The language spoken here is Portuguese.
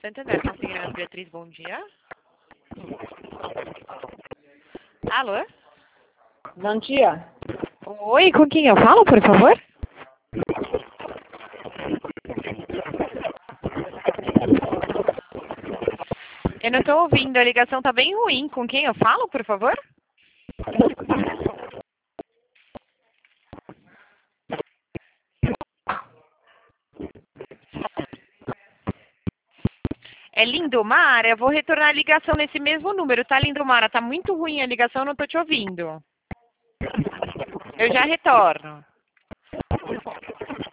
Santander, Conselheira Beatriz, bom dia. Alô? Bom dia. Oi, com quem eu falo, por favor? Eu não estou ouvindo, a ligação está bem ruim. Com quem eu falo, por favor? É Lindomara? Eu vou retornar a ligação nesse mesmo número, tá, Lindomara? Tá muito ruim a ligação, não tô te ouvindo. Eu já retorno.